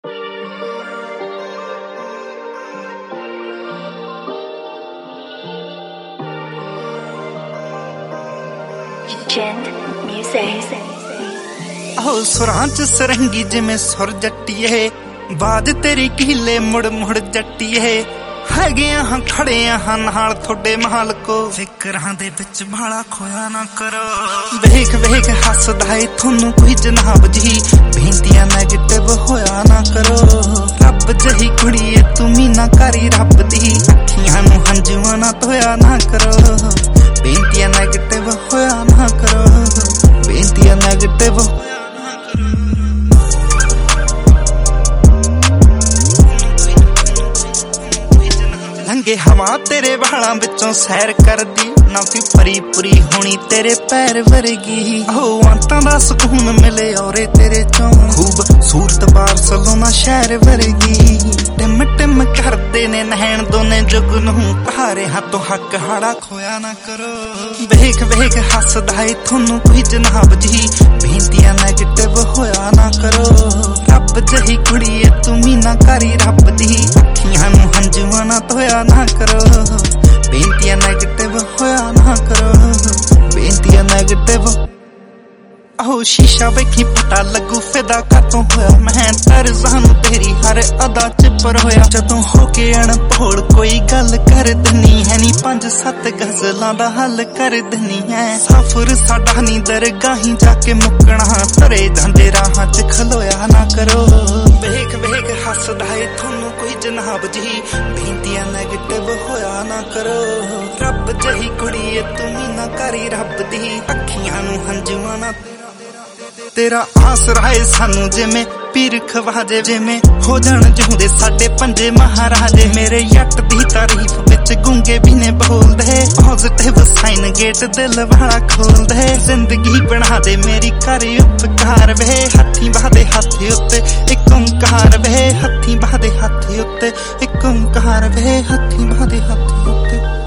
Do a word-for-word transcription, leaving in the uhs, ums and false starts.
ਆਹੋ ਸੁਰਾਂ ਚ ਸਰੰਗੀ ਜਿਵੇਂ ਸੁਰ ਜੱਟੀਏ, ਬਾਜ ਤੇਰੀ ਕੀਲੇ ਮੁੜ ਮੁੜ ਜੱਟੀਏ। ਹੈਗੇ ਹਾਂ ਖੜੇ ਹਾਂ ਨਾਲ ਤੁਹਾਡੇ ਮਾਲਕੋ, ਫਿਕਰਾਂ ਦੇ ਵਿੱਚ ਬਾਲਾ ਖੋਇਆ ਨਾ ਕਰੋ। ਵੇਖ ਵੇਖ ਹੱਸਦਾ ਏ ਤੁਹਾਨੂੰ ਕੋਈ ਜਨਾਬ ਜੀ, ਬੇਨਤੀਆਂ ਨੈਗੇਟਿਵ ਹੋਇਆ ਨਾ ਕਰੋ। ਰੱਬ ਜਹੀ ਕੁੜੀਏ ਤੂੰ ਮੀਨਾ ਕਰੀ ਰੱਬ ਦੀ, ਅੱਖੀਆਂ ਨੂੰ ਹੰਝੂਆਂ ਨਾ ਧੋਇਆ ਨਾ ਕਰੋ। ਬੇਨਤੀਆਂ ਨੈਗੇਟਿਵ ਹੋਇਆ ਨਾ ਕਰੋ, ਬੇਨਤੀਆਂ ਨੈਗੇਟਿਵ ਲੰਘੇ ਹਵਾ ਤੇਰੇ ਵਾਲਾਂ ਵਿੱਚੋਂ ਸੈਰ ਕਰਦੀ, ਨਾ ਕੋਈ ਪਰੀ ਪੁਰੀ ਹੋਣੀ ਤੇਰੇ ਪੈਰ ਵਰਗੀ। ਉਹ ਅੰਤਾਂ ਦਾ ਸਕੂਨ ਮਿਲੇ ਔਰੇ ਤੇਰੇ ਚੋਂ, ਖੂਬ ਸੂਰਤ ਬਾਰਸਲੋਨਾ ਸ਼ਹਿਰ ਵਰਗੀ। ਟਿਮ ਟਿਮ ਕਰਦੇ ਨੇ ਨੈਣ ਦੋਨੇ ਜੁਗ ਨੂੰ, ਤਾਰੇ ਹੱਥੋਂ ਹੱਕ ਹਾੜਾ ਖੋਇਆ ਨਾ ਕਰੋ। ਵੇਖ ਵੇਖ ਹੱਸਦਾ ਏ ਤੁਹਾਨੂੰ ਕੋਈ ਜਨਾਬ ਜੀ, ਬੇਨਤੀਆਂ ਨੈਗੇਟਿਵ ਹੋਇਆ ਨਾ ਕਰੋ। ਰੱਬ ਜਹੀ ਕੁੜੀਏ ਤੂੰ ਮੀਨਾ ਕਰੀ ਰੱਬ ਦੀ, ਅੱਖੀਆਂ ਨੂੰ ਹੰਝੂਆਂ ਨਾ ਧੋਇਆ ਨਾ ਕਰੋ। ਬੇਨਤੀਆਂ ਨੈਗੇਟਿਵ ਹੋਇਆ ਨਾ ਕਰੋ, ਬੇਨਤੀਆਂ ਨੈਗੇਟਿਵ। ਆਹੋ ਸ਼ੀਸ਼ਾ ਵੇਖੀ ਪਤਾ ਲੱਗੂ ਫਿਦਾ ਕਾਤੋਂ ਹੋਇਆ ਮੈਂ, ਤਰਜ਼ਾਂ ਨੂੰ ਤੇਰੀ ਹਰ ਅਦਾ ਚਿੱਪਰ ਹੋਇਆ। ਜਦੋਂ ਹੋ ਕੇ ਅਣਭੋਲ ਕੋਈ ਗੱਲ ਕਰ ਦਿੰਨੀ ਹੈ ਨੀ, ਪੰਜ ਸੱਤ ਗਜ਼ਲਾਂ ਦਾ ਹੱਲ ਕਰ ਦਿੰਨੀ ਹੈ। ਸਾਫਰ ਸਾਡਾ ਨੀ ਦਰਗਾਹੀਂ ਜਾ ਕੇ ਮੁੱਕਣਾ, ਤਰੇ ਜਾਂਦੇ ਰਾਹਾਂ ਚ ਖਲੋਇਆ ਨਾ ਕਰੋ। ਵੇਖ ਵੇਖ ਹੱਸਦਾ ਏ ਤੁਹਾਨੂੰ ਕੋਈ ਜਨਾਬ ਜੀ, ਬੇਨਤੀਆਂ ਨੈਗੇਟਿਵ ਹੋਇਆ ਨਾ ਕਰੋ। ਰੱਬ ਜਹੀ ਕੁੜੀਏ ਤੂੰ ਮੀਨਾ ਕਰੀ ਰੱਬ ਦੀ, ਅੱਖੀਆਂ ਨੂੰ ਹੰਝੂਆਂ ਨਾ ਤੇਰਾ ਆਸਰਾ ਏ ਸਾਨੂੰ ਜਿਵੇਂ ਪੀਰ ਖਵਾਜੇ, ਜਿਵੇਂ ਹੋ ਜਾਣ ਜੂਦੇ ਸਾਡੇ ਪੰਜੇ ਮਹਾਰਾਜੇ। ਮੇਰੇ ਯੱਟ ਦੀ ਤਾਰੀਫ ਵਿੱਚ ਗੁੰਗੇ ਵੀ ਨੇ ਬੋਲਦੇ, ਪੋਜ਼ਿਟਿਵ ਸਾਈਨ ਗੇਟ ਦਿਲ ਵਾਲਾ ਖੋਲਦੇ। ਜ਼ਿੰਦਗੀ ਬਣਾ ਦੇ ਮੇਰੀ ਕਰ ਉਪਕਾਰ ਵੇ, ਹੱਥੀਂ ਬਾਹਦੇ ਹੱਥ ਉੱਤੇ ਇੱਕ ਓਂਕਾਰ ਵੇ, ਹੱਥੀਂ ਬਾਹਦੇ ਹੱਥ ਉੱਤੇ ਇੱਕ ਓਂਕਾਰ ਵੇ, ਹੱਥੀਂ ਬਾਹਦੇ ਹੱਥ ਉੱਤੇ।